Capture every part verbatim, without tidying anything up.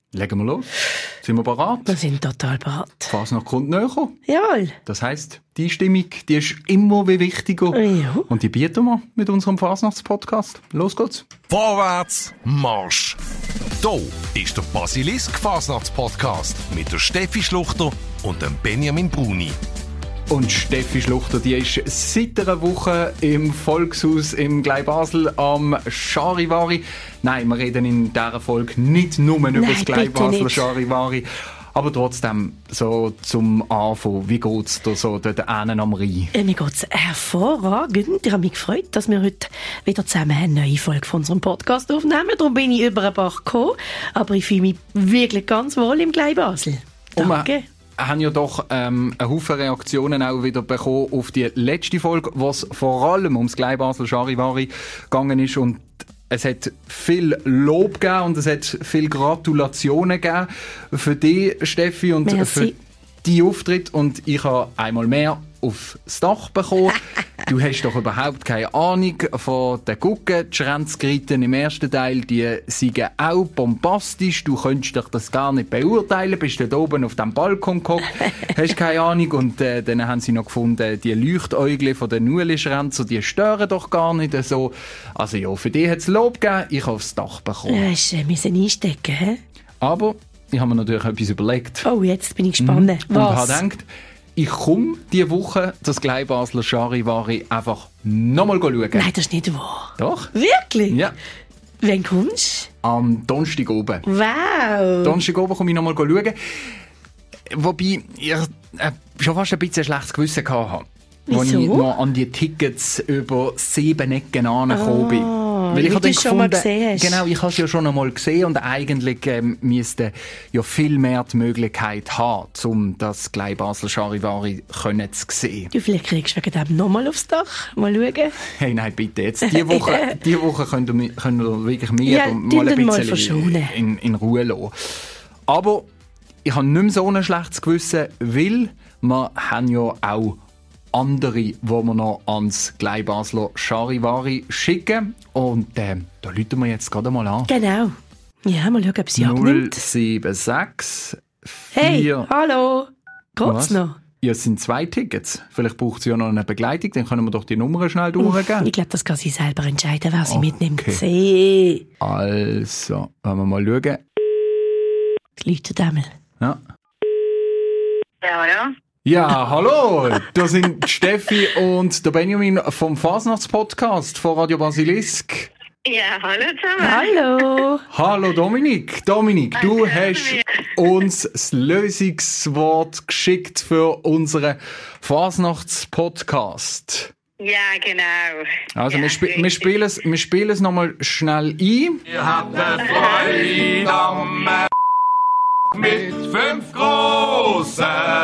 Legen wir los. Sind wir bereit? Wir sind total bereit. Fasnacht kommt näher. Jawohl. Das heisst, die Stimmung, die ist immer wie wichtiger. Ja. Und die bieten wir mit unserem Fasnachtspodcast. Los geht's. Vorwärts, Marsch! Hier ist der Basilisk-Fasnachtspodcast mit der Steffi Schluchter und dem Benjamin Bruni. Und Steffi Schluchter, die ist seit einer Woche im Volkshaus im Glei Basel am Charivari. Nein, wir reden in dieser Folge nicht nur über das Glei Basel Charivari. Aber trotzdem, so zum Anfang, wie geht es dir so dort hinten am Rhein? Mir geht es hervorragend. Ich habe mich gefreut, dass wir heute wieder zusammen eine neue Folge von unserem Podcast aufnehmen. Darum bin ich über den Bach gekommen. Aber ich fühle mich wirklich ganz wohl im Glei Basel. Danke. Wir haben ja doch ähm, einen Haufen Reaktionen auch wieder bekommen auf die letzte Folge, was vor allem ums Glei Basel Charivari gegangen ist. Und es hat viel Lob gegeben und es hat viel Gratulationen gegeben für dich, Steffi, und Merci. für deinen Auftritt. Und ich habe einmal mehr aufs Dach bekommen. Du hast doch überhaupt keine Ahnung von den Gucken. Die Schränzgeritten im ersten Teil, die sind auch bombastisch. Du könntest dich das gar nicht beurteilen. Bist dort oben auf dem Balkon gehockt, hast keine Ahnung. Und äh, dann haben sie noch gefunden, die Leuchtäugle von den Nueli-Schränzer, die stören doch gar nicht so. Also ja, für dich hat es Lob gegeben. Ich habe aufs Dach bekommen. Ja, hast du müssen einstecken, hä? Aber ich habe mir natürlich etwas überlegt. Oh, jetzt bin ich gespannt. Mhm. Und Was? habe gedacht, ich komme diese Woche das Glei Basler Charivari einfach nochmal schauen. Nein, das ist nicht wahr. Doch? Wirklich? Ja. Wann kommst Am Donnerstag oben. du? Wow. Donnerstag oben komme ich nochmal schauen. Wobei ich äh, schon fast ein bisschen ein schlechtes Gewissen hatte. Als Wieso? ich noch an die Tickets über sieben Ecken angekommen bin. Ah, Weil ich wie habe du dann es schon mal gefunden- gesehen hast. Genau, ich habe es ja schon einmal gesehen und eigentlich ähm, müsste ja viel mehr die Möglichkeit haben, um das Glei Basel Charivari können zu sehen. Du, vielleicht kriegst du wegen dem nochmal aufs Dach. Mal schauen. Hey, nein, bitte jetzt. Diese Woche, diese Woche könnt ihr, mi- könnt ihr wirklich mir Ja, mal tun ein den mal bisschen verschonen. in, in Ruhe lassen. Aber ich habe nicht mehr so ein schlechtes Gewissen, weil wir haben ja auch andere, die wir noch ans Glei Basler Charivari schicken. Und äh, da rufen wir jetzt gerade mal an. Genau. Ja, mal schauen, ob sie null abnimmt. sieben sechs Hey, vier hallo. Geht's Was? noch? Ja, es sind zwei Tickets. Vielleicht braucht sie ja noch eine Begleitung, dann können wir doch die Nummern schnell durchgeben. Ich glaube, das kann sie selber entscheiden, wer sie Okay. mitnimmt. See. Also, wollen wir mal schauen. Das läutet einmal. Ja. Ja, ja. Ja, hallo, da sind die Steffi und der Benjamin vom Fasnachtspodcast von Radio Basilisk. Ja, hallo zusammen. Hallo. Hallo Dominik. Dominik, du Danke, hast Dominik. uns das Lösungswort geschickt für unseren Fasnachtspodcast. Ja, genau. Also ja, wir, sp wir richtig. spielen es, wir spielen es nochmal schnell ein. Ihr habt eine Freude am mit fünf Großen.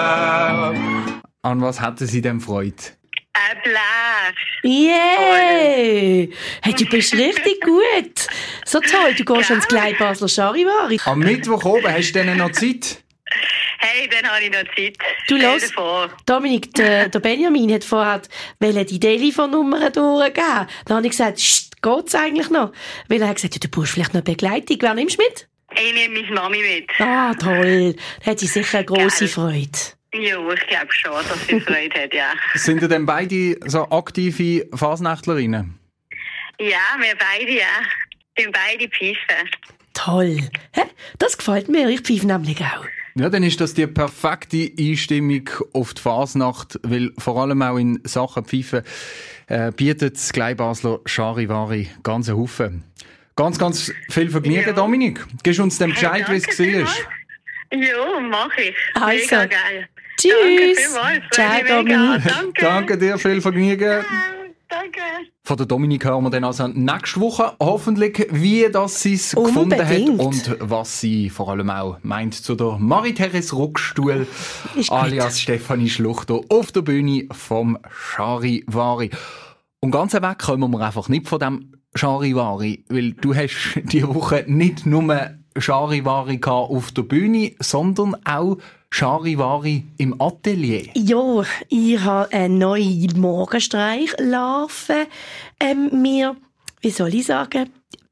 An was hatten Sie denn Freude? Ein Blech. Yeah. Hey, du bist richtig gut. So toll, du gehst ans Glei Basler Charivari. Am Mittwoch oben, hast du denn noch Zeit? Hey, dann habe ich noch Zeit. Du Stell los. dir vor. Dominik, der, der Benjamin hat vorher wollte die Telefonnummer durchgeben. Dann habe ich gesagt, Sst, geht's eigentlich noch? Weil er hat gesagt, ja, du brauchst vielleicht noch Begleitung. Wer nimmst du mit? Ich nehme meine Mami mit. Ah, toll. Da hat sie sicher eine grosse Geil. Freude. Ja, ich glaube schon, dass sie Freude hat, ja. Sind ihr denn beide so aktive Fasnächtlerinnen? Ja, wir beide, ja. Wir sind beide pfeifen. Toll. Hä? Das gefällt mir. Ich pfeife nämlich auch. Ja, dann ist das die perfekte Einstimmung auf die Fasnacht, weil vor allem auch in Sachen Pfeifen äh, bietet das Glei Basler Charivari ganz einen Haufen. Ganz, ganz viel Vergnügen, Ja. Dominik. Gibst uns den Bescheid, wie es danke war? vielmals. Ja, mach ich. Also. Mega geil. Tschüss. Danke vielmals. Ciao, Freue mich mega. Dominik. Danke. Danke dir, viel Vergnügen. Ciao. Danke. Von der Dominik hören wir dann also nächste Woche hoffentlich, wie das sie es gefunden hat Unbedingt. und was sie vor allem auch meint zu der Marie-Therese Ruckstuhl Ist gut. alias Stefanie Schluchter auf der Bühne vom Charivari. Und ganz weg kommen wir einfach nicht von dem Charivari, weil du hast diese Woche nicht nur Charivari gehabt auf der Bühne, sondern auch Charivari im Atelier. Ja, ich habe eine neue Morgenstreichlarve ähm, mir, wie soll ich sagen,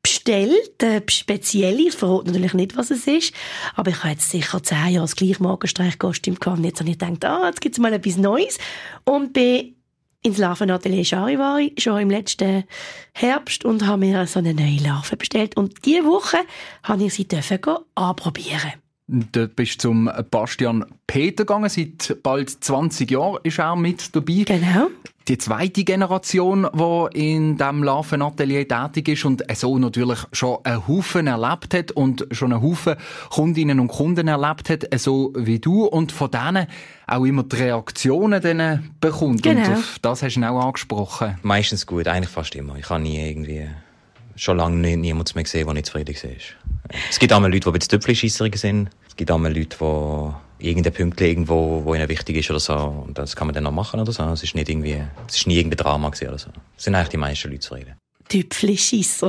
bestellt, äh, speziell. Ich verrate natürlich nicht, was es ist, aber ich habe jetzt sicher zehn Jahre das gleiche Morgenstreichkostüm gehabt und jetzt habe ich gedacht, ah, jetzt gibt es mal etwas Neues und bin ins Larvenatelier Charivari schon im letzten Herbst und habe mir so eine neue Larve bestellt und diese Woche habe ich sie dürfen anprobieren. Dort bist du zum Bastian Peter gegangen. Seit bald zwanzig Jahren ist er mit dabei. Genau. Die zweite Generation, die in diesem Larvenatelier tätig ist und so natürlich schon einen Haufen erlebt hat und schon einen Haufen Kundinnen und Kunden erlebt hat, so wie du. Und von denen auch immer die Reaktionen dann bekommt. Genau. Und auf das hast du auch angesprochen. Meistens gut, eigentlich fast immer. Ich habe nie irgendwie, schon lange nie, niemanden mehr gesehen, der nicht zufrieden war. Es gibt auch mal Leute, die ein bisschen Töpfchenscheisserig sind. Es gibt auch mal Leute, die irgendein Pünktchen irgendwo, wo ihnen wichtig ist oder so. Und das kann man dann noch machen oder so. Es ist nicht irgendwie, es ist nie irgendein Drama gewesen oder so. Es sind eigentlich die meisten Leute zufrieden. Töpfchenscheisser.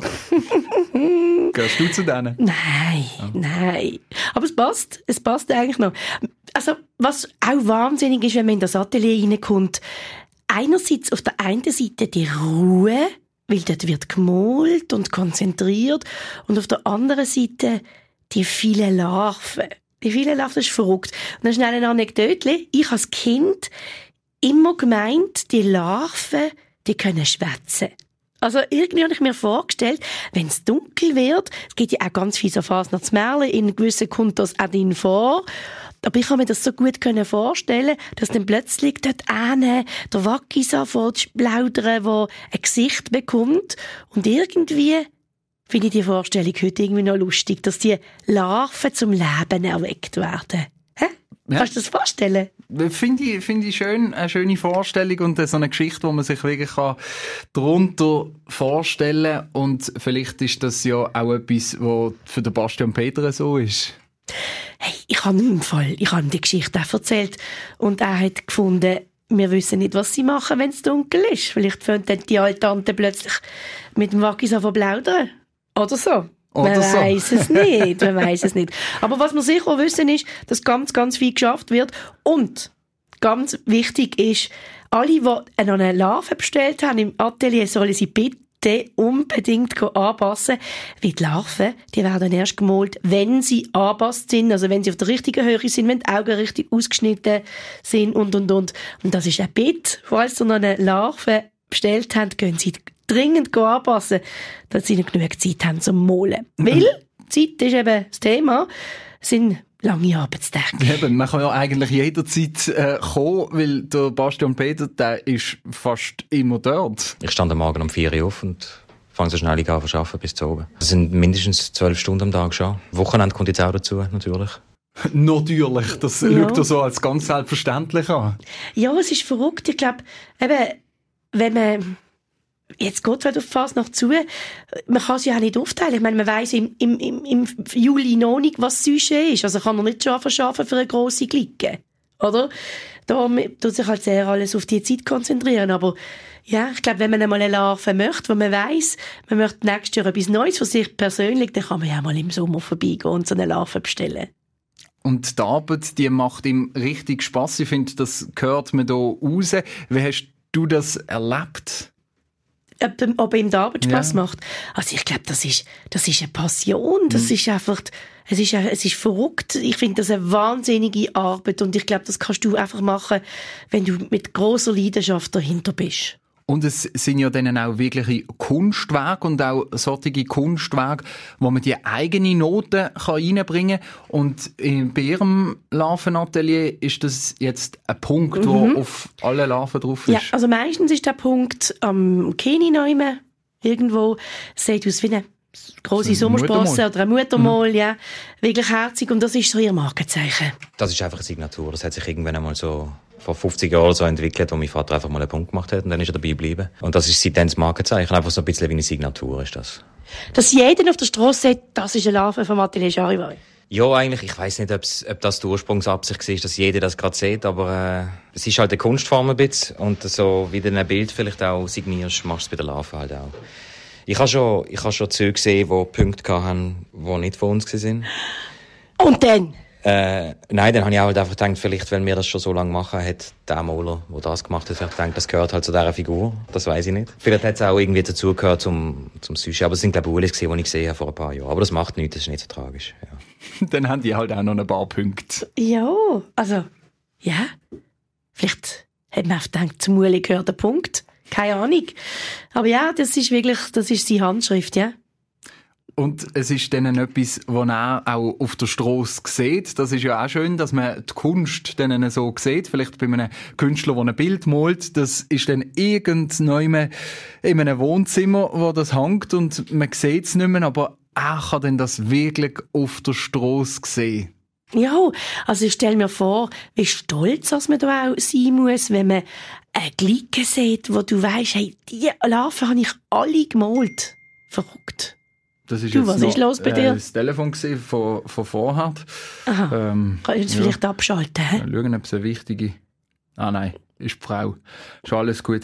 Gehörst du zu denen? Nein, oh. nein. Aber es passt. Es passt eigentlich noch. Also, was auch wahnsinnig ist, wenn man in das Atelier reinkommt, einerseits auf der einen Seite die Ruhe, weil dort wird gemalt und konzentriert. Und auf der anderen Seite die vielen Larven. Die vielen Larven, das ist verrückt. Und dann schnell eine Anekdote. Ich als Kind immer gemeint, die Larven, die können schwätzen. Also irgendwie habe ich mir vorgestellt, wenn es dunkel wird, es gibt ja auch ganz viele so Fasnachtsmärchen, in gewissen kommt das auch drin vor. Aber ich kann mir das so gut vorstellen, dass dann plötzlich dort einer der Wackis anfängt zu plaudern, der ein Gesicht bekommt. Und irgendwie finde ich die Vorstellung heute irgendwie noch lustig, dass die Larven zum Leben erweckt werden. Hä? Ja. Kannst du das vorstellen? Finde ich, finde ich schön, eine schöne Vorstellung und so eine Geschichte, wo man sich wirklich kann darunter vorstellen kann. Und vielleicht ist das ja auch etwas, was für den Bastian Peter so ist. Hey, ich habe ihm im Fall, ich habe ihm die Geschichte auch erzählt und er hat gefunden, wir wissen nicht, was sie machen, wenn es dunkel ist. Vielleicht fängt dann die alte Tante plötzlich mit dem Wackis an zu plaudern. Oder so. Oder man so. weiss es nicht, man weiss es nicht. Aber was wir sicher wissen ist, dass ganz, ganz viel geschafft wird. Und ganz wichtig ist, alle, die eine Larve bestellt haben im Atelier, sollen sie bitte unbedingt anpassen, weil die Larven, die werden erst gemalt, wenn sie angepasst sind, also wenn sie auf der richtigen Höhe sind, wenn die Augen richtig ausgeschnitten sind und, und, und. Und das ist ein Bitte, falls ihr noch eine Larve bestellt habt, gehen sie dringend anpassen, dass sie noch genug Zeit haben zum Malen. Weil Zeit ist eben das Thema, sind lange Arbeitstage. Eben, man kann ja eigentlich jederzeit äh, kommen, weil der Bastian Peter, der ist fast immer dort. Ich stand am Morgen um vier Uhr auf und fange so schnell an zu arbeiten bis zu oben. Das sind mindestens zwölf Stunden am Tag schon. Wochenende kommt jetzt auch dazu, natürlich. Natürlich, das Ja. schaut er so als ganz selbstverständlich an. Ja, es ist verrückt. Ich glaube, eben, wenn man jetzt geht es auf Fasnacht zu, man kann es ja auch nicht aufteilen. Ich meine, man weiss im, im, im, im Juli noch nicht, was das Sujet ist. Also kann er nicht schaffen, schaffen für eine grosse Clique. Oder? Da tut sich halt sehr alles auf die Zeit konzentrieren. Aber ja, ich glaube, wenn man einmal eine Larve möchte, wo man weiss, man möchte nächstes Jahr etwas Neues für sich persönlich, dann kann man ja mal im Sommer vorbeigehen und so eine Larve bestellen. Und die Arbeit, die macht ihm richtig Spass. Ich finde, das gehört mir da raus. Wie hast du das erlebt? Ob, ob ihm die Arbeit Spass Ja. macht. Also ich glaube, das ist, das ist eine Passion. Das Mhm. ist einfach, es ist, es ist verrückt. Ich finde das eine wahnsinnige Arbeit und ich glaube, das kannst du einfach machen, wenn du mit grosser Leidenschaft dahinter bist. Und es sind ja dann auch wirkliche Kunstwerke und auch solche Kunstwerke, wo man die eigene Note kann reinbringen kann. Und bei Ihrem Larvenatelier ist das jetzt ein Punkt, der Mhm. auf alle Larven drauf Ja, ist. also meistens ist der Punkt am Keni irgendwo, sieht aus wie eine grosse So ein Sommersprosse Muttermal. oder ein Muttermal, mhm. ja. Wirklich herzig und das ist so ihr Markenzeichen. Das ist einfach eine Signatur. Das hat sich irgendwann einmal so vor fünfzig Jahren so entwickelt, wo mein Vater einfach mal einen Punkt gemacht hat und dann ist er dabei geblieben. Und das ist seitdem das Markenzeichen. Einfach so ein bisschen wie eine Signatur ist das. Dass jeder auf der Strasse sagt, das ist eine Larve vom Atelier Charivari. Ja, eigentlich, ich weiss nicht, ob's, ob das die Ursprungsabsicht war, dass jeder das gerade sieht, aber äh, es ist halt eine Kunstform ein bisschen und so wie du ein Bild vielleicht auch signierst, machst du es bei der Larve halt auch. Ich habe schon, ich habe schon Züge gesehen, die Punkte hatten, die nicht von uns waren. Und dann? Äh, nein, dann habe ich auch halt einfach gedacht, vielleicht, wenn wir das schon so lange machen, hat der Moller, der das gemacht hat, vielleicht gedacht, das gehört halt zu dieser Figur. Das weiss ich nicht. Vielleicht hat es auch irgendwie dazugehört zum, zum Sujet. Aber es sind, glaube ich, Ulis gesehen, die ich gesehen habe vor ein paar Jahren. Aber das macht nichts, das ist nicht so tragisch. Ja. Dann haben die halt auch noch ein paar Punkte. Ja, also, ja. Vielleicht hat man auch gedacht, zum Uli gehört der Punkt. Keine Ahnung. Aber ja, das ist wirklich, das ist seine Handschrift, ja. Und es ist dann etwas, was man auch auf der Strasse sieht. Das ist ja auch schön, dass man die Kunst dann so sieht. Vielleicht bei einem Künstler, der ein Bild malt. Das ist dann irgendwann in einem Wohnzimmer, wo das hängt und man sieht es nicht mehr, aber er kann dann das wirklich auf der Strasse sehen. Ja, also ich stelle mir vor, wie stolz dass man da auch sein muss, wenn man eine Glicke sieht, wo du weisst, hey, die Larven habe ich alle gemalt. Verrückt. Das ist du, jetzt was noch, ist los bei dir? Äh, das Telefon von, von vorher. Aha. Ähm, Kannst du es ja. vielleicht abschalten? He? Schauen, ob es eine wichtige... Ah nein, ist die Frau. Ist alles gut.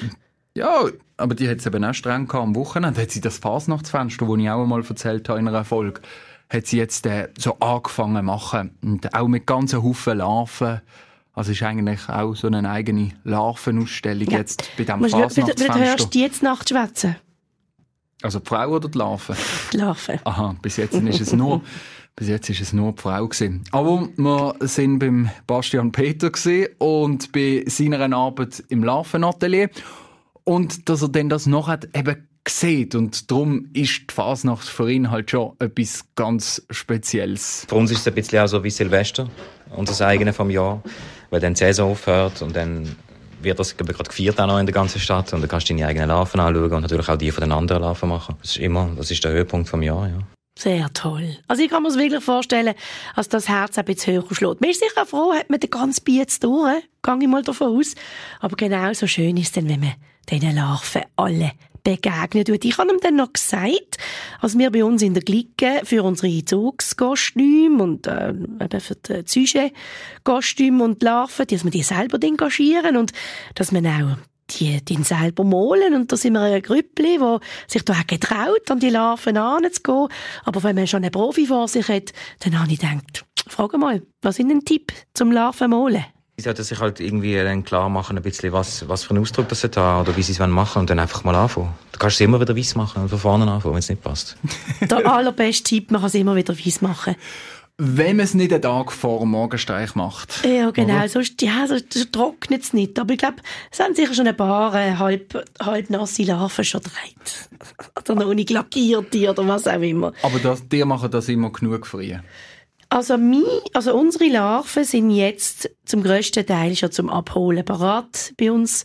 Ja, aber die hat es eben auch streng gehabt am Wochenende. Hat sie das Fasnachtsfenster, das ich auch einmal erzählt habe in einer Folge, hat sie jetzt äh, so angefangen zu machen. Und auch mit ganzen Haufen Larven. Also ist eigentlich auch so eine eigene Larvenausstellung ja. jetzt bei diesem Fasnachtsfenster. Wie hörst du jetzt Nacht schwätzen? Also die Frau oder die Larve? Die Larve. Aha, bis jetzt ist es nur, bis jetzt ist es nur die Frau gewesen. Aber wir sind beim Bastian Peter gewesen und bei seiner Arbeit im Larvenatelier. Und dass er dann das noch hat eben sieht. Und darum ist die Fasnacht für ihn halt schon etwas ganz Spezielles. Für uns ist es ein bisschen auch so wie Silvester, unser eigenes vom Jahr, weil dann die Saison aufhört und dann wird das gerade gefeiert auch noch in der ganzen Stadt und dann kannst du deine eigenen Larven anschauen und natürlich auch die von den anderen Larven machen. Das ist immer, das ist der Höhepunkt vom Jahr, ja. Sehr toll. Also ich kann mir wirklich vorstellen, dass das Herz ein bisschen höher schlägt. Man ist sicher froh, hat man den ganzen Biez durch, gehe ich mal davon aus. Aber genauso schön ist es dann, wenn man diesen Larven alle begegnet wird. Ich habe ihm dann noch gesagt, als wir bei uns in der Glicke für unsere Zugskostüme und äh, eben für die Züge-Kostüme und Larven, dass wir die selber engagieren und dass man auch die, die selber malen. Und da sind wir ein Grüppli, das sich da auch getraut, an die Larven anzugehen. Aber wenn man schon einen Profi vor sich hat, dann habe ich gedacht, frag mal, was ist ein Tipp zum Larven malen? Sie sollten sich halt irgendwie dann klar machen, ein bisschen, was, was für einen Ausdruck das hat oder wie sie es machen wollen und dann einfach mal anfangen. Du kannst es immer wieder weiss machen und von vorne anfangen, wenn es nicht passt. Der allerbeste Tipp, man kann es immer wieder weiss machen. Wenn man es nicht einen Tag vor dem Morgenstreich macht. Ja, genau. Oder? Sonst, ja, sonst trocknet es nicht. Aber ich glaube, es haben sicher schon ein paar äh, halb, halb nasse Larven schon gedreht. Oder noch nicht lackierte oder was auch immer. Aber das, die machen das immer genug früh. Also, mein, also unsere Larven sind jetzt zum grössten Teil schon zum Abholen bereit bei uns.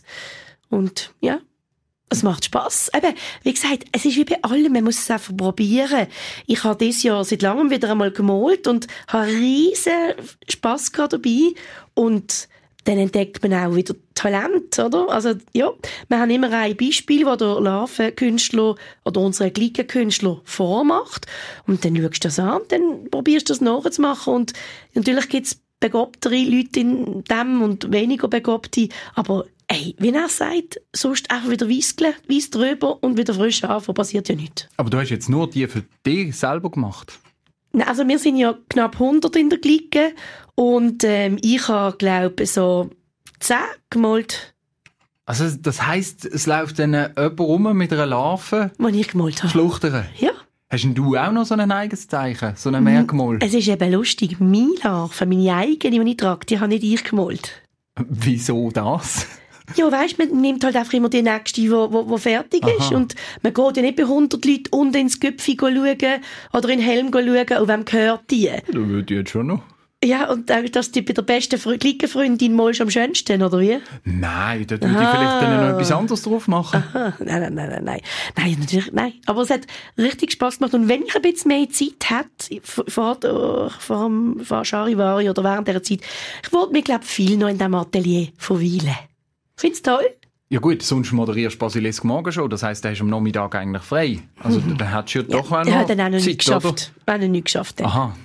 Und ja, es macht Spass. Eben, wie gesagt, es ist wie bei allem, man muss es einfach probieren. Ich habe dieses Jahr seit langem wieder einmal gemalt und habe riesen Spass gehabt dabei. Und dann entdeckt man auch wieder Talent, oder? Also, ja, wir haben immer ein Beispiel, wo der Larvenkünstler oder unser Glickenkünstler vormacht. Und dann schaust du das an, dann probierst du das nachzumachen. Und natürlich gibt es begabtere Leute in dem und weniger begabte. Aber, ey, wie er sagt, sonst einfach wieder weisseln, weiss drüber und wieder frisch anfangen, passiert ja nichts. Aber du hast jetzt nur die für dich selber gemacht? Also wir sind ja knapp hundert in der Glicke und ähm, ich habe, glaube ich, so zehn gemalt. Also das heisst, es läuft dann jemand rum mit einer Larve? Die ich gemalt habe. Schluchtern? Ja. Hast denn du auch noch so ein eigenes Zeichen, so ein Merkmal? Es ist eben lustig, meine Larve, meine eigene, die ich trage, die habe nicht ich gemalt. Wieso das? Ja, weisst, man nimmt halt einfach immer die nächste, die wo, wo, wo fertig ist. Aha. Und man geht ja nicht bei hundert Leuten unten ins Köpfchen schauen oder in den Helm schauen, und wem gehört die? Da würde ich jetzt schon noch. Ja, und auch, dass die bei der besten Fre- Glickenfreundin malst am schönsten, oder wie? Nein, da würde ich vielleicht dann noch etwas anderes drauf machen. Aha. Nein, nein, nein, nein, nein. Nein, natürlich, nein. Aber es hat richtig Spass gemacht. Und wenn ich ein bisschen mehr Zeit hätte, vor, der- vor, dem- vor Charivari oder während dieser Zeit, ich wollte mich, glaube ich, viel noch in diesem Atelier verweilen. Findest du toll? Ja gut, sonst moderierst du Basilisk morgen schon. Das heisst, du hast am Nachmittag eigentlich frei. Also Mhm. dann hättest du ja doch ja, auch er noch hat dann auch noch Zeit, nicht geschafft. oder? Er hat noch nicht geschafft. Dann. Aha.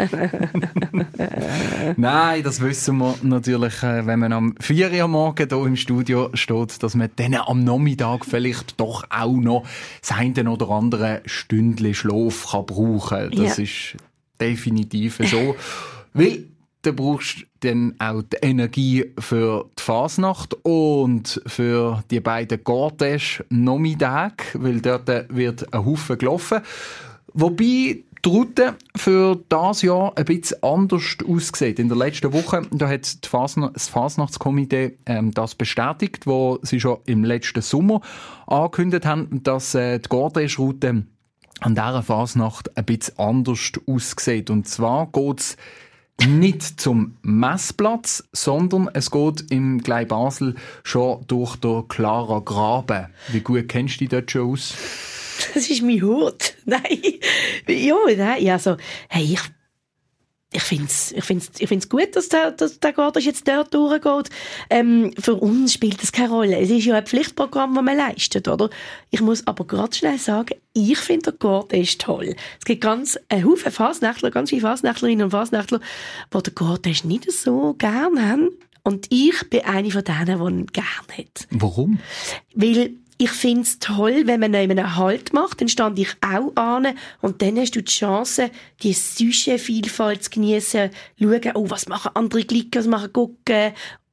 Nein, das wissen wir natürlich, äh, wenn man am vier Uhr morgen hier im Studio steht, dass man dann am Nachmittag vielleicht doch auch noch das eine oder andere Stündchen Schlaf kann brauchen kann. Das Ja. ist definitiv so. Weil du brauchst dann auch die Energie für die Fasnacht und für die beiden Gortesch-Nachmittage, weil dort wird ein Haufen gelaufen. Wobei die Route für dieses Jahr ein bisschen anders aussieht. In der letzten Woche da hat die Fasna- das Fasnachtskomitee ähm, das bestätigt, wo sie schon im letzten Sommer angekündigt haben, dass äh, die Gortesch-Route an dieser Fasnacht ein bisschen anders aussieht. Und zwar geht es nicht zum Messplatz, sondern es geht im Glei Basel schon durch den Klarer Graben. Wie gut kennst du dich dort schon aus? Das ist mein Hut. Nein. Ja, nein, also, hey, ich, ich find's, ich find's, ich find's gut, dass der, dass der Gortesch jetzt dort durchgeht. Ähm, für uns spielt das keine Rolle. Es ist ja ein Pflichtprogramm, das man leistet, oder? Ich muss aber gerade schnell sagen, ich finde der Gortesch toll. Es gibt ganz, einen Haufen Fasnächtler, ganz viele Fasnächtlerinnen und Fasnächtler, die den Gortesch nicht so gern haben. Und ich bin eine von denen, die ihn gern hat. Warum? Weil, ich finde es toll, wenn man einen Halt macht, dann stand ich auch an und dann hast du die Chance, die Sujet-Vielfalt zu geniessen, schauen, oh, was machen andere Glicker, was machen gucken,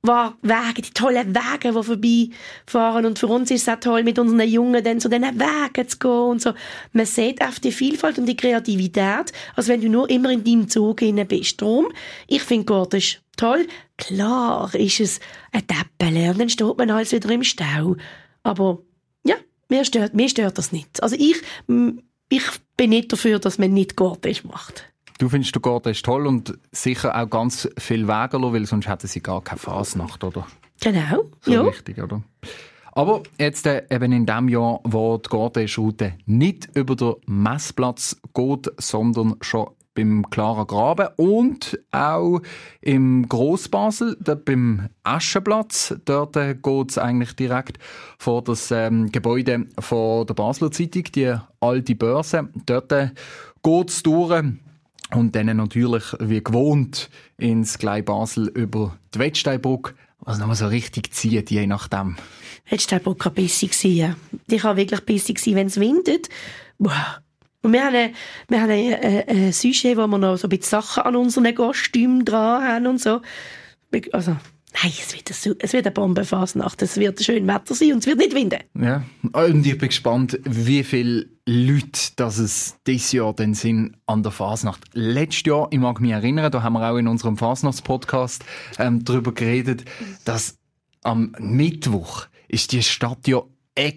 Wege, die tollen Wege, die vorbeifahren und für uns ist es auch toll, mit unseren Jungen dann zu diesen Wegen zu gehen und so. Man sieht auf die Vielfalt und die Kreativität, als wenn du nur immer in deinem Zug hinein bist. Darum, ich finde Gortesch toll. Klar ist es ein Täppele und dann steht man alles wieder im Stau. Aber ja, mir stört, mir stört das nicht. Also ich, ich bin nicht dafür, dass man nicht Gortesch macht. Du findest den Gortesch toll und sicher auch ganz viel Wägerler, weil sonst hätten sie gar keine Fasnacht, oder? Genau, so ja. Richtig, oder? Aber jetzt äh, eben in dem Jahr, wo die Gortesch-Route nicht über den Messplatz geht, sondern schon beim Klarer Graben und auch im Grossbasel, dort beim Aschenplatz. Dort äh, geht es eigentlich direkt vor das ähm, Gebäude von der Basler Zeitung, die alte Börse. Dort äh, geht es durch und dann natürlich wie gewohnt ins Glei Basel über die Wettsteinbrücke, was nochmal so richtig zieht, je nachdem. Wettsteinbrücke kann bissig sein, ja. Die kann wirklich bissig sein, wenn es windet. Wow. Und wir haben, wir haben ein, ein, ein Sujet, wo wir noch so ein bisschen Sachen an unseren Kostümen dran haben und so. Also, nein, es wird, eine, es wird eine Bombenfasnacht. Es wird schön Wetter sein und es wird nicht winden. Ja, und ich bin gespannt, wie viele Leute dass es dieses Jahr dann sind an der Fasnacht. Letztes Jahr, ich mag mich erinnern, da haben wir auch in unserem Fasnachtspodcast ähm, darüber geredet, dass am Mittwoch ist die Stadt ja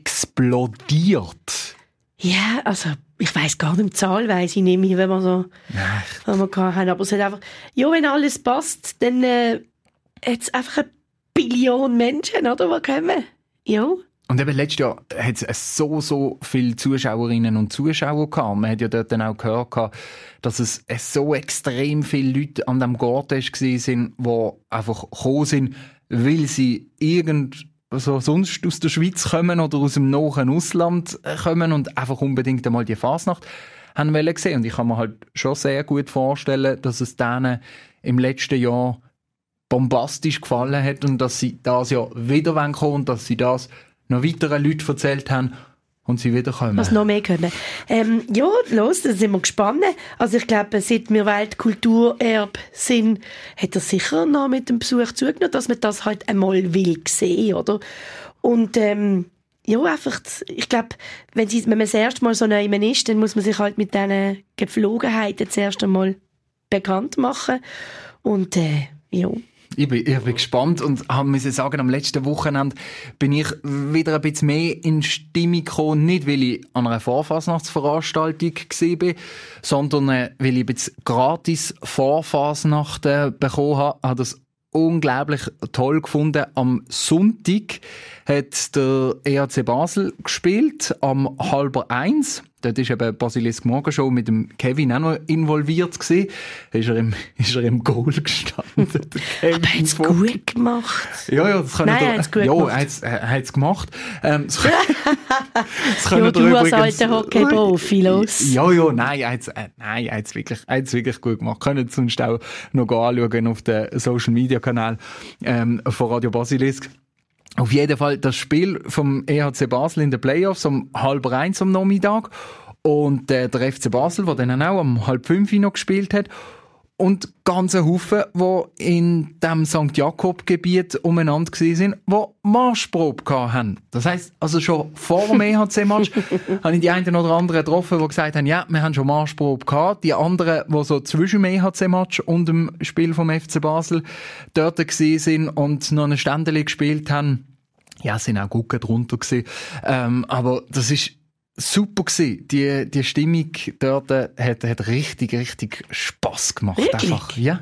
explodiert. Ja, also ich weiss gar nicht, die Zahl weiss ich nicht mehr, wenn wir so, ja. wenn wir haben. Aber es hat einfach, ja, wenn alles passt, dann äh, hat es einfach eine Billion Menschen, oder, die kommen. Ja. Und eben letztes Jahr hat es so, so viele Zuschauerinnen und Zuschauer gehabt. Man hat ja dort dann auch gehört, dass es so extrem viele Leute an dem Gortesch waren, die einfach gekommen sind, weil sie irgend also sonst aus der Schweiz kommen oder aus dem nahen Ausland kommen und einfach unbedingt einmal die Fasnacht haben wollen sehen. Und ich kann mir halt schon sehr gut vorstellen, dass es denen im letzten Jahr bombastisch gefallen hat und dass sie das ja wieder kommen wollen und dass sie das noch weiteren Leuten erzählt haben und sie wieder kommen. Was noch mehr können. Ähm, ja, los, da sind wir gespannt. Also ich glaube, seit wir Weltkulturerbe sind, hat er sicher noch mit dem Besuch zugenommen, dass man das halt einmal will sehen, oder? Und ähm, ja, einfach, ich glaube, wenn, wenn man das erste Mal so neu ist, dann muss man sich halt mit diesen Gepflogenheiten zuerst einmal bekannt machen. Und äh, ja. Ich bin, ich bin gespannt und musste sagen, am letzten Wochenende bin ich wieder ein bisschen mehr in Stimmung gekommen. Nicht, weil ich an einer Vorfasnachtsveranstaltung war, sondern äh, weil ich ein bisschen gratis Vorfasnachten bekommen habe. Ich habe das unglaublich toll gefunden. Am Sonntag hat der E H C Basel gespielt, am halber eins. Dort ist eben Basilisk Morgenshow mit dem Kevin auch noch involviert gewesen. Da ist er im, ist er im Goal gestanden. Aber er hat es gut gemacht. Ja, ja, das kann Nein, er hat es gut ja, gemacht. er hat es gemacht. Ähm, das, das ja, du als alter Hockey-Profi, los. Ja, ja, nein, er hat es äh, nein, wirklich, wirklich gut gemacht. Können sonst auch noch anschauen auf den Social-Media-Kanal ähm, von Radio Basilisk. Auf jeden Fall das Spiel vom E H C Basel in den Playoffs um halb eins am Nachmittag und äh, der F C Basel, der dann auch um halb fünf noch gespielt hat. und ganze Haufen, die in dem Sankt Jakob-Gebiet umeinander waren, die Marschprobe hatten. Das heisst, also schon vor dem E H C-Match habe ich die einen oder anderen getroffen, die gesagt haben, ja, wir haben schon Marschprobe gehabt. Die anderen, die so zwischen dem E H C-Match und dem Spiel vom F C Basel dort waren und noch ein Ständchen gespielt haben, ja, es sind auch Gucken drunter gewesen. Ähm, aber das ist super gewesen. Die, die Stimmung dort hat, hat richtig, richtig Spass gemacht. Wirklich? Einfach, ja.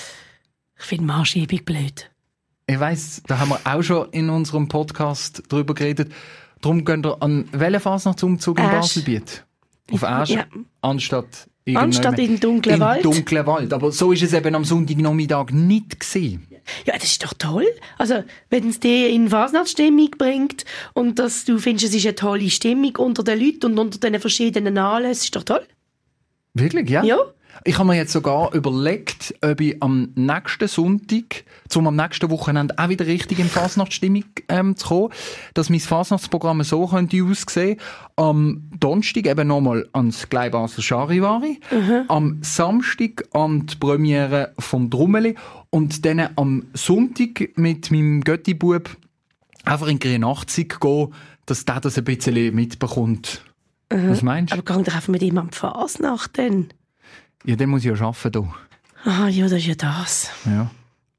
Ich finde Marschübung blöd. Ich weiss, da haben wir auch schon in unserem Podcast drüber geredet. Darum gehen wir an welchen Fasnachtsumzug in Asch. Baselbiet? Auf Asch, Ja. anstatt Anstatt in den dunklen in Wald. dunklen Wald. Aber so ist es eben am Sonntagnachmittag nicht gewesen. Ja, das ist doch toll. Also, wenn es dich in Fasnachtsstimmung bringt und dass du findest, es ist eine tolle Stimmung unter den Leuten und unter den verschiedenen Anlässen, ist doch toll. Wirklich, ja? Ja. Ich habe mir jetzt sogar überlegt, ob ich am nächsten Sonntag, zum am nächsten Wochenende auch wieder richtig in Fasnachtsstimmung ähm, zu kommen, dass mein Fasnachtsprogramm so könnte aussehen. Am Donnerstag eben nochmal ans Gleibaser Charivari, mhm. am Samstag an die Premiere vom Drummeli und dann am Sonntag mit meinem Götti-Bub einfach in die Nachtzeit gehen, dass der das ein bisschen mitbekommt. Mhm. Was meinst du? Aber geh doch einfach mit ihm an die Fasnacht dann. Ja, dann muss ich ja arbeiten. Hier. Ah, ja, das ist ja das. Ja.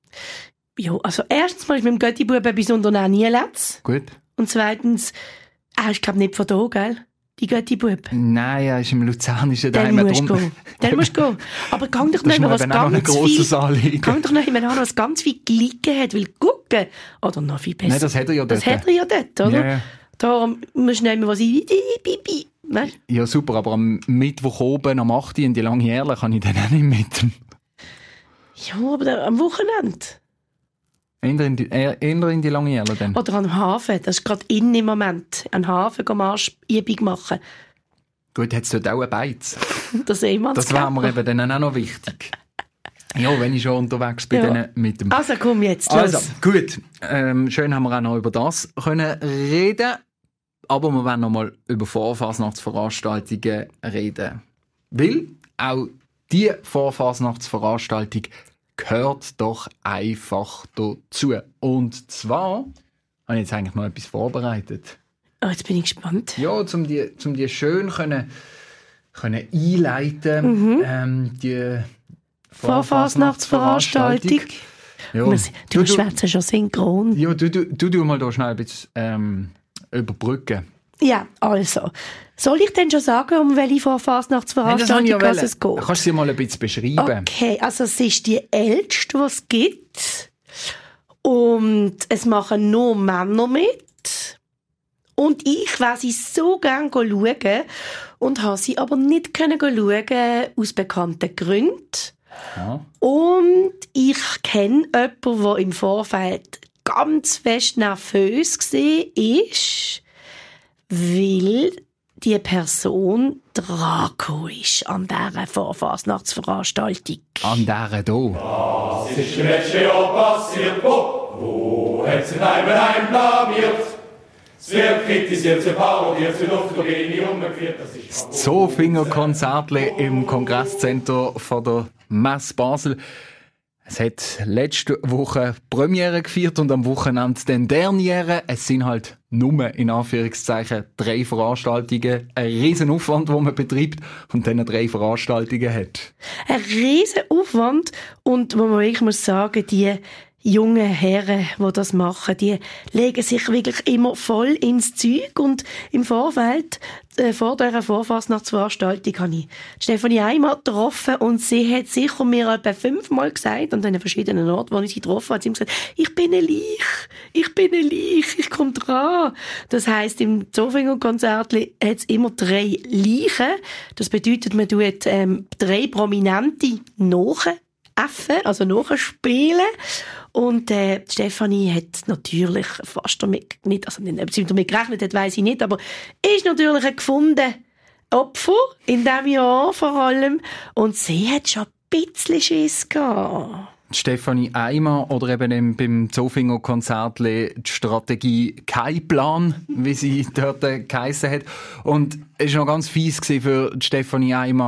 Ja, also erstens mal ist mit dem Götti-Bub etwas unternehmen nie letzt. Gut. Und zweitens, er ist, glaube ich, nicht von da, gell? Die Götti-Bub. Nein, er ist im Luzernischen Dann Daheim. musst du gehen. Dann musst du gehen. Aber geh doch Das nicht mehr, ist was mir eben auch ein ganz grosses viel... Anliegen. Geh doch nicht mehr an, was ganz viel gelegen hat, weil gucken, oder noch viel besser. Nein, das hat er ja dort. Das hat er ja dort, oder? Ja, ja. Da musst du nicht mehr was ein... Weißt? Ja, super, aber am Mittwoch oben am acht Uhr in die lange Jährle kann ich dann auch nicht mit. Ja, aber da, am Wochenende. Eher in die, eher in die lange Jährle dann. Oder am Hafen, das ist gerade in im Moment. An Hafen gehen Marschübung machen. Gut, hat es dort auch einen Beiz. Das Seemanns Das wäre mir eben dann auch noch wichtig. Ja, wenn ich schon unterwegs bin, Ja. dann mit dem... Also komm jetzt, los. Also, gut. Ähm, schön haben wir auch noch über das können reden. Aber wir wollen noch mal über Vorfasnachtsveranstaltungen reden. Weil auch die Vorfasnachtsveranstaltung gehört doch einfach dazu. Und zwar habe ich jetzt eigentlich noch etwas vorbereitet. Oh, jetzt bin ich gespannt. Ja, um die, um die schön können, können einleiten, Mhm. ähm, die Vorfasnachtsveranstaltung. Ja. Wir sind- Du, Du, du du, schwätzt schon synchron. ja, du, du, du, du mal da schnell ein bisschen ähm, überbrücken. Ja, also. Soll ich denn schon sagen, um welche Nein, das habe ich Vorfasnachtsveranstaltung ja was wollen. es geht? Kannst du sie mal ein bisschen beschreiben? Okay, also es ist die älteste, die es gibt. Und es machen nur Männer mit. Und ich wollte sie so gerne schauen und habe sie aber nicht können schauen, aus bekannten Gründen. Ja. Und ich kenne jemanden, der im Vorfeld ganz fest nervös war, weil die Person Draco ist an dieser Vorfasnachtsveranstaltung. An dieser hier. Was ist im letzten Jahr passiert? Wo, wo hat sich Heimenheim blamiert? Es wird kritisiert, es wird parodiert, es wird oft durch eine umgeführt. Das ist Zofinger-Konzertli im Kongresszentrum von der Messe Basel. Es hat letzte Woche Premiere gefeiert und am Wochenende dann Derniere. Es sind halt nur, in Anführungszeichen, drei Veranstaltungen. Ein riesen Aufwand, den man betreibt und dann drei Veranstaltungen hat. Ein riesen Aufwand und wo man wirklich muss sagen, die jungen Herren, die das machen, die legen sich wirklich immer voll ins Zeug und im Vorfeld, äh, vor dieser Vorfasnachtsveranstaltung, habe ich Stefanie einmal getroffen und sie hat sicher mir etwa fünfmal gesagt, an den verschiedenen Orten, wo ich sie getroffen habe, hat sie gesagt, ich bin eine Leich, ich bin eine Leich, ich komme dran. Das heisst, im Zofinger-Konzert hat es immer drei Leichen. Das bedeutet, man tut ähm, drei Prominente nachäffen, also nachspielen. Und äh, Stefanie hat natürlich fast damit, nicht, also nicht, ob sie damit gerechnet hat, weiss ich nicht, aber ist natürlich ein gefundenes Opfer in diesem Jahr vor allem. Und sie hat schon ein bisschen Schiss gehabt. Stefanie Eimer oder eben im, beim Zofinger-Konzertli die Strategie «Kein Plan», wie sie dort äh, geheissen hat. Und es war noch ganz fies für Stefanie Eimer,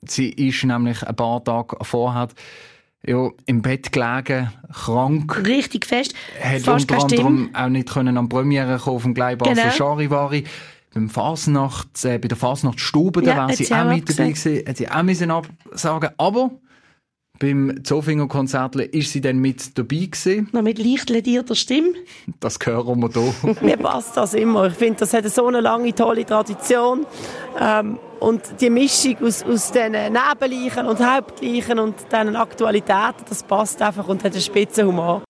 Sie ist nämlich ein paar Tage vorher ja, im Bett gelegen, krank. Richtig fest. Hat Fast unter keine anderem auch nicht können am Premiere kommen auf dem Gleibasel Genau. Charivari. Beim Fasnacht, äh, bei der Fasnachtsstube, Ja, da hat wäre sie sie auch auch mit dabei abgesagt. gewesen, hat sie auch müssen absagen. Aber beim Zofinger-Konzert ist sie dann mit dabei gewesen. Noch mit leicht ledierter Stimme. Das hören wir hier. Mir passt das immer. Ich finde, das hat so eine lange, tolle Tradition. Ähm, und die Mischung aus, aus den Nebenleichen und Hauptleichen und diesen Aktualitäten, das passt einfach und hat einen Spitzenhumor.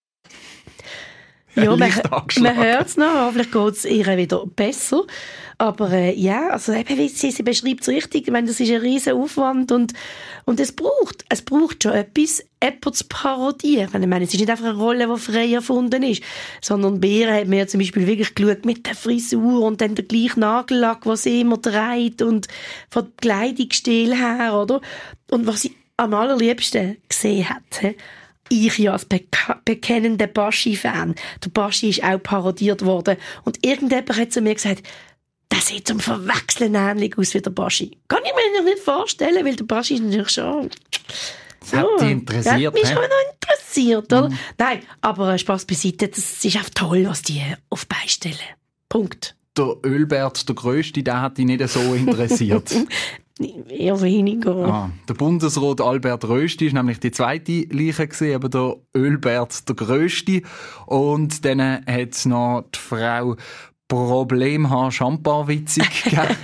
Ja, man, Leicht man angeschlagen. hört es noch, vielleicht geht es ihr wieder besser. Aber äh, ja, also eben, wie sie, sie beschreibt es richtig. Ich meine, das ist ein riesen Aufwand und, und es braucht, es braucht schon etwas, jemanden zu parodieren. Ich meine, es ist nicht einfach eine Rolle, die frei erfunden ist, sondern bei ihr hat man ja zum Beispiel wirklich geschaut mit der Frisur und dann der gleiche Nagellack, den sie immer trägt und von dem Kleidungsstil her, oder? Und was sie am allerliebsten gesehen hat, he? Ich ja als beka- bekennender Baschi-Fan. Der Baschi ist auch parodiert worden. Und irgendjemand hat zu mir gesagt, das sieht zum Verwechseln ähnlich aus wie der Baschi. Kann ich mir noch nicht vorstellen, weil der Baschi ist natürlich schon... Das hat dich interessiert, Das hat mich hä? schon noch interessiert, oder? Nein, aber Spaß beiseite, das ist auch toll, was die auf die Beine stellen. Punkt. Der Ölbert, der Grösste, der hat dich nicht so interessiert. Eher weniger. Ah, der Bundesrat Albert Rösti ist nämlich die zweite Leiche gewesen, aber der Ölbert der Grösste. Und dann hat es noch die Frau Problemhaar Schamparwitzig gegeben.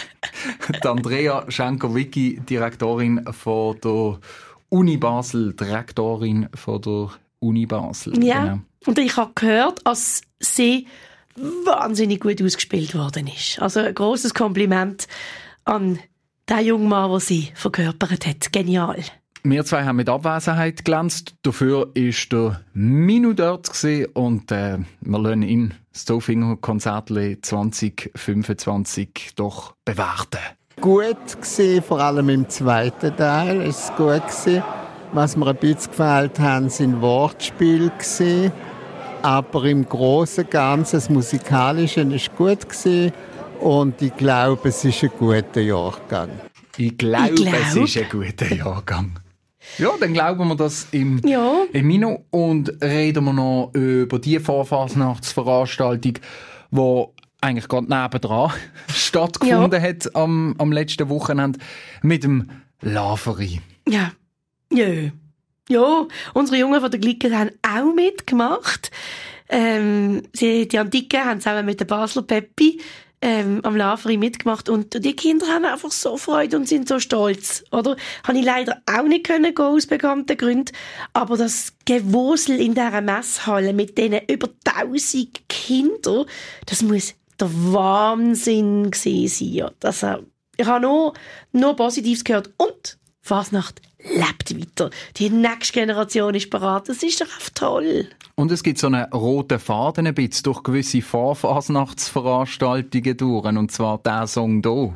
Die Andrea Schenker-Wicki, Direktorin von der Uni Basel, Direktorin von der Uni Basel. Ja, Genau. und ich habe gehört, dass sie wahnsinnig gut ausgespielt worden ist. Also ein grosses Kompliment an den jungen Mann, den sie verkörpert hat. Genial. Wir zwei haben mit Abwesenheit glänzt. Dafür war der Minu dort gewesen und äh, wir lassen ihn das Zofinger-Konzert zwanzig fünfundzwanzig doch bewerten. Gut gewesen, vor allem im zweiten Teil ist es gut gewesen. Was mir ein bisschen gefällt haben, sind Wortspiele gewesen. Aber im Großen und Ganzen, das Musikalische ist gut gewesen. Und ich glaube, es ist ein guter Jahrgang. Ich glaube, Ich glaub. es ist ein guter Jahrgang. Ja, dann glauben wir das im, Ja. im Mino und reden wir noch über die Vorfasnachtsveranstaltung, die eigentlich gerade nebendran stattgefunden hat am, am letzten Wochenende mit dem Laveri. Ja. Jö. Ja, unsere Jungen von der Glicke haben auch mitgemacht. Ähm, sie, die Antiken haben zusammen mit der Basler Peppi ähm, am Laveri mitgemacht und die Kinder haben einfach so Freude und sind so stolz, oder? Habe ich leider auch nicht können gehen, aus bekannten Gründen, aber das Gewusel in dieser Messhalle mit diesen über tausend Kindern, das muss der Wahnsinn gewesen sein. Ja. Das, äh, ich habe nur, nur Positives gehört und Fasnacht lebt weiter. Die nächste Generation ist bereit. Das ist doch einfach toll. Und es gibt so einen roten Faden ein bisschen durch gewisse Vorfasnachtsveranstaltungen durch. Und zwar der Song hier.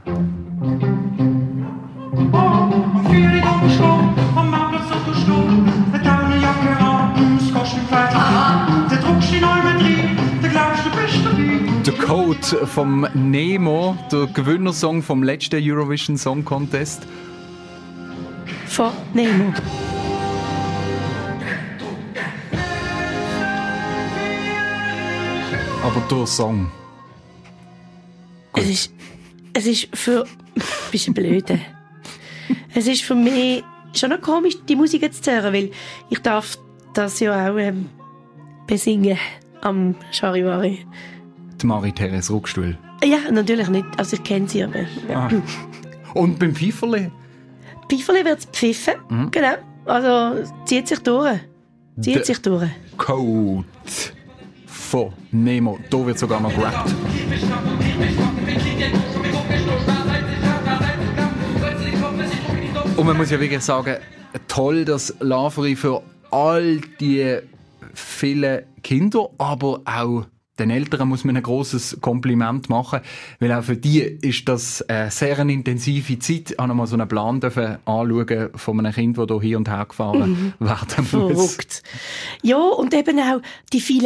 Der Code vom Nemo, der Gewinnersong vom letzten Eurovision Song Contest. Von Nemo. Aber der Song. Es ist, es ist für... Bist du blöde? Es ist für mich schon noch komisch, die Musik jetzt zu hören, weil ich darf das ja auch ähm, besingen am Charivari. Die Marie-Therese Ruckstuhl. Ja, natürlich nicht. Also ich kenne sie aber. Ja. Ah. Und beim Pfeiferli? Pfeiferli wird pfiffen, Mhm. genau. Also zieht sich durch. Zieht Der- sich durch. Code von Nemo. Da wird sogar noch gerappt. Und man muss ja wirklich sagen, toll, dass Laveri für all die vielen Kinder, aber auch den Eltern muss man ein grosses Kompliment machen, weil auch für die ist das eine sehr eine intensive Zeit. Ich habe mal so einen Plan dürfen anschauen von einem Kind, das hier hin und her gefahren werden muss. Verrückt. Ja, und eben auch die vielen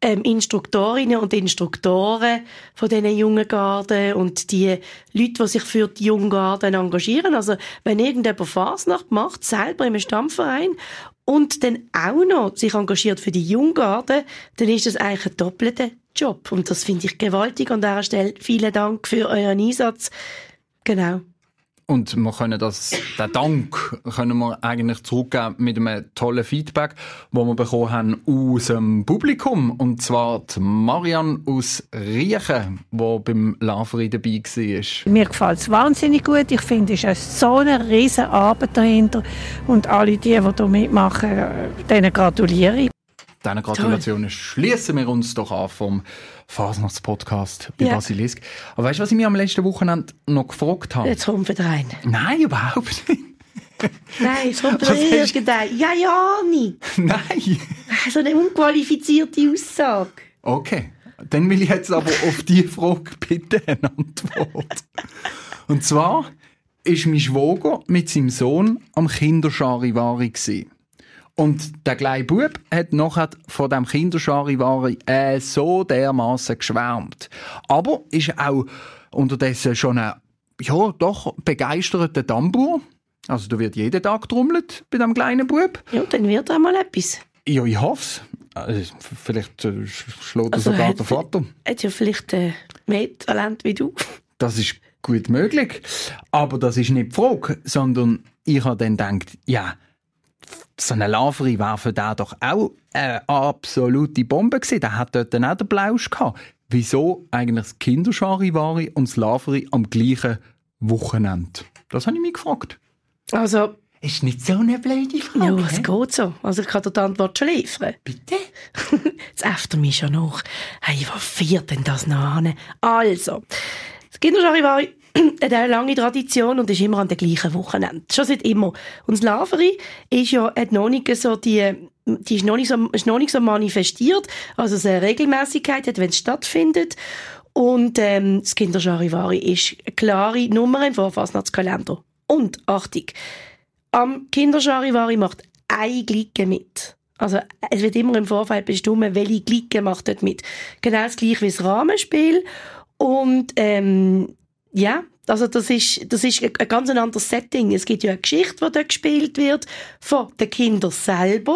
ähm, Instruktorinnen und Instruktoren von diesen Jungengarden und die Leute, die sich für die Jungengarden engagieren. Also wenn irgendjemand Fasnacht macht, selber im Stammverein, und dann auch noch sich engagiert für die Jungengarden, dann ist das eigentlich ein doppelter Job. Und das finde ich gewaltig. An dieser Stelle vielen Dank für euren Einsatz. Genau. Und wir können das, den Dank können wir eigentlich zurückgeben mit einem tollen Feedback, das wir bekommen haben aus dem Publikum. Und zwar die Marianne aus Riechen, die beim Laveri dabei war. Mir gefällt es wahnsinnig gut. Ich finde, es ist so eine riesen Arbeit dahinter. Und alle die, die hier mitmachen, denen gratuliere ich. Diesen Gratulationen schließen wir uns doch an vom Fasnachtspodcast bei Ja. Basilisk. Aber weißt du, was ich mich am letzten Wochenende noch gefragt habe? Jetzt kommt wieder rein. Nein, überhaupt nicht. Nein, jetzt kommt Was wieder hast- erst gedacht. Ja, ja, nicht. Nein. So eine unqualifizierte Aussage. Okay, dann will ich jetzt aber auf diese Frage bitte eine Antwort. Und zwar ist mein Schwager mit seinem Sohn am Kindercharivari gsi. Und der kleine Bub hat nachher von dem Kindercharivari äh, so dermaßen geschwärmt. Aber ist auch unterdessen schon ein, ja, doch begeisterter Tambour. Also da wird jeden Tag getrommelt bei dem kleinen Bub. Ja, dann wird auch mal etwas. Ja, ich hoffe es. Vielleicht äh, schlägt er Also sogar hat- der Vater. Hat ja vielleicht äh, mehr Talent wie du. Das ist gut möglich. Aber das ist nicht die Frage, sondern ich habe dann gedacht, ja, so eine Laveri war für den doch auch eine absolute Bombe gewesen. Der hat dort dann auch den Plausch gehabt. Wieso eigentlich das Kindercharivari und das Laveri am gleichen Wochenende? Das habe ich mich gefragt. Also, Ist nicht so eine blöde Frage. ja, es geht so. Also ich kann dir die Antwort schon liefern. Bitte? Jetzt äfft er mich schon nach. Hey, wo feiert denn das noch an? Also, das Kindercharivari hat eine lange Tradition und ist immer an den gleichen Wochenende. Schon seit immer. Und das Laveri ist ja, hat noch nicht so die, die ist noch nicht so, ist noch nicht so manifestiert. Also es eine Regelmäßigkeit hat, wenn es stattfindet. Und ähm, das Kindercharivari ist eine klare Nummer im Vorfasnachtskalender. Und, Achtung, am Kindercharivari macht eine Glieke mit. Also es wird immer im Vorfeld bestimmt, welche Glieke macht dort mit. Genau das gleiche wie das Rahmenspiel. Und ähm, ja, also das ist, das ist ein ganz anderes Setting. Es gibt ja eine Geschichte, die dort gespielt wird von den Kindern selber.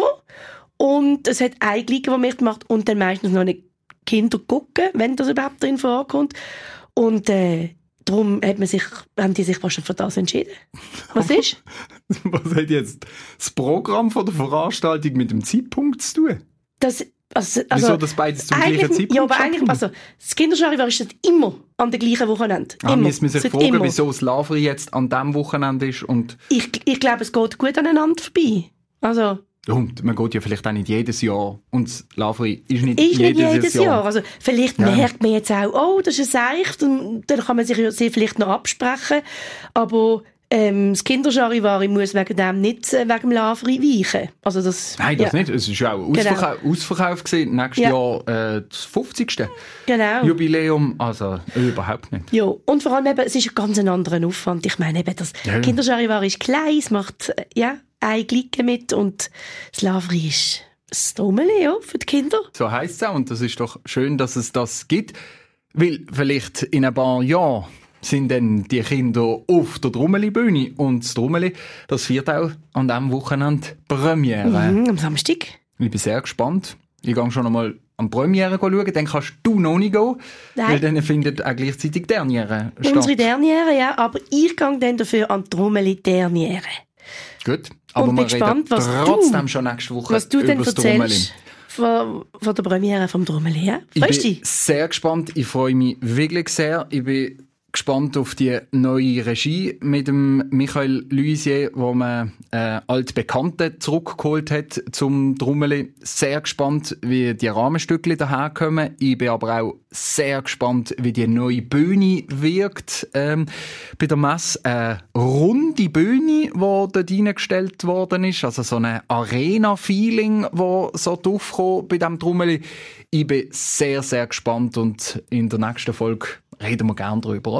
Und es hat eine Glieke, die mitmacht und dann meistens noch eine Kinder gucken, wenn das überhaupt drin vorkommt. Und äh, darum hat man sich, haben die sich wahrscheinlich für das entschieden. Was ist? Was hat jetzt das Programm von der Veranstaltung mit dem Zeitpunkt zu tun? Das, also, also, Wieso das beides zum eigentlich- gleichen Zeitpunkt Ja, aber eigentlich, stattfindet? also, das Kindercharivari ist immer an der gleichen Wochenende. Ah, immer. müssen wir sich Seit fragen, immer. wieso das Laveri jetzt an diesem Wochenende ist und, Ich, ich glaube, es geht gut aneinander vorbei. Also, und man geht ja vielleicht auch nicht jedes Jahr und das Laveri ist nicht ist nicht jedes, jedes Jahr. Also, vielleicht Ja. merkt man jetzt auch, oh, das ist ein Seich, dann, dann kann man sich ja sehr vielleicht noch absprechen. Aber, ähm, das Kindercharivari muss wegen dem nicht äh, wegen dem Laveri weichen. Also, das, Nein, das ja. nicht. Es war auch Genau. Ausverkauf, Ausverkauf gewesen. Nächstes Ja. Jahr äh, das fünfzigste Genau. Jubiläum. Also überhaupt nicht. Ja, und vor allem eben, es ist ein ganz anderer Aufwand. Ich meine eben, das Ja. Kindercharivari ist klein, es macht, äh, ja, eine Glieke mit und das Laveri ist das Trommeli, ja, für die Kinder. So heisst es auch. Und das ist doch schön, dass es das gibt. Weil vielleicht in ein paar Jahren sind dann die Kinder auf der Trommeli-Bühne. Und das Trommeli, das feiert auch an diesem Wochenende Premiere. Mhm, am Samstag. Ich bin sehr gespannt. Ich gehe schon einmal am Premiere schauen, dann kannst du noch nicht gehen, Nein. weil dann findet auch gleichzeitig Derniere statt. Unsere Derniere, ja, aber ich gehe dann dafür an die Trommeli Derniere. Gut, aber Und wir bin gespannt, reden was trotzdem du- schon nächste Woche Was du über denn das Trommeli. erzählst von, von der Premiere vom Trommeli, ja? Ich Freust du bin dich? sehr gespannt, ich freue mich wirklich sehr. Ich bin gespannt auf die neue Regie mit dem Michael Luisier, wo man äh, altbekannte zurückgeholt hat zum Trommeli. Sehr gespannt, wie die Rahmenstücke daherkommen. Ich bin aber auch sehr gespannt, wie die neue Bühne wirkt. Ähm, bei der Messe eine runde Bühne, die dort reingestellt worden ist. Also so ein Arena-Feeling, das so aufkommt bei diesem Trommeli. Ich bin sehr, sehr gespannt und in der nächsten Folge reden wir gerne drüber, oder?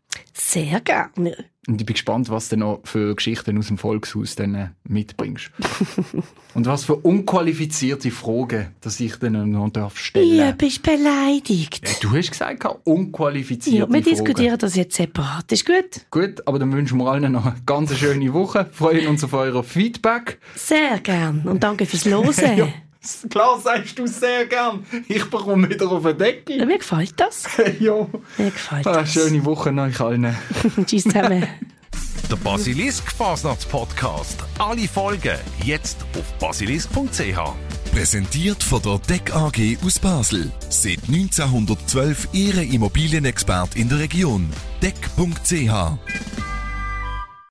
Sehr gerne. Und ich bin gespannt, was du noch für Geschichten aus dem Volkshaus dann mitbringst. Und was für unqualifizierte Fragen, dass ich dann noch darf stellen darf. Du bist beleidigt. Ja, du hast gesagt, unqualifizierte ja, wir Fragen. diskutieren das jetzt separat. Ist gut? Gut, aber dann wünschen wir allen noch eine ganz schöne Woche. Freuen uns auf euer Feedback. Sehr gern. Und danke fürs Hören. Ja, klar sagst du sehr gern. Ich bekomme wieder auf den Deckel. Ja, mir gefällt das. Ja. Mir gefällt ah, das. Schöne Woche euch allen. Tschüss zusammen. Der Basilisk Fasnachts-Podcast. Alle Folgen jetzt auf basilisk punkt c h. Präsentiert von der D E C A G aus Basel. Seit neunzehnhundertzwölf Ihre Immobilienexpert in der Region. D E C punkt c h.